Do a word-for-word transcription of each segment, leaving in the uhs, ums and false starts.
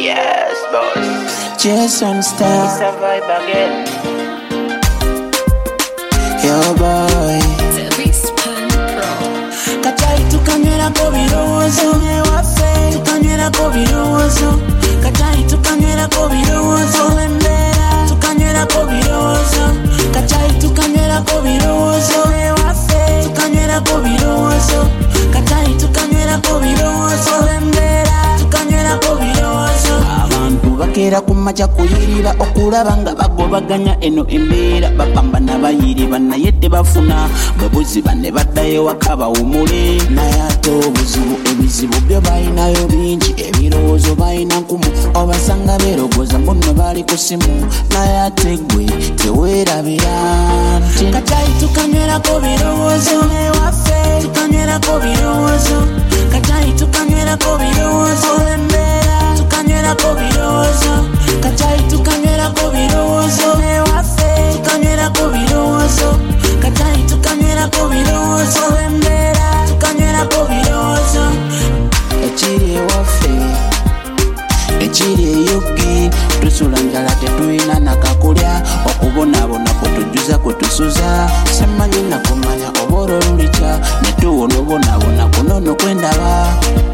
Yes, boss. Jason Star. It's a vibe again. Yo boy. Kachai tukanywera ko birowoozo ewaffe tukanywera ko birowoozo Kachai tukanywera ko birowoozo embeera tukanywera ko birowoozo Kachai tukanywera ko birowoozo ewaffe tukanywera ko birowoozo Kachai tukanywera ko birowoozo embeera tukanywera ko birowoozo abantu bakeera ku makya kuyirira okulaba nga bagobaganya eno embeera bapambana bayiriba naye tebafuna bwe buziba ne baddayo waka bawumule naye ate obuzibu ebizibu byo balinayo bingi ebirowoozo balina nkumu obasanga beerogoza mbuno bali ku simu naye ate gwe teweerabira nti Kachai tukanywerako birowoozo ewaffe tukanywerako birowoozo Kachai tukanywerako birowoozo embeera tukanywerako birowoozo Kachai tukanywerako birowoozo ewaffe tukanywerako birowoozo Kachai tukanywerako birowoozo embeera tukanywerako birowoozo ekiri ewaffe ekiri eyugi tusula njala tetulina nakakulya okubonaabona kwetujuza kwetusuza semanyi nakumanya oba olwo lulikya netuwona obonaabona kunono kwendaba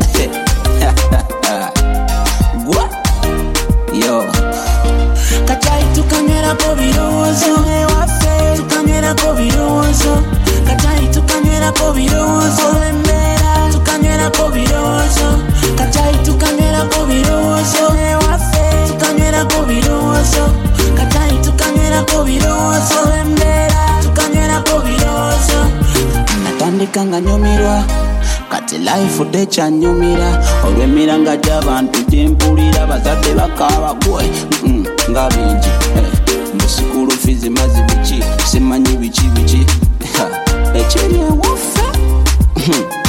gwa yo Kachai tukanywerako birowoozo ewaffe tukanywerako birowoozo Kachai tukanywerako birowoozo embeera tukanywerako birowoozo Kachai tukanywerako birowoozo ewaffe tukanywerako birowoozo Kachai tukanywerako birowoozo embeera tukanywerako birowoozo natandika nga nyumirwa kati life tekyanyumira olw'emiranga gy'abantu gyempulira bazadde bakaaba gwe mm, nga bingi musikulu fizi mazi biki simanyi biki biki ekiri ewaffe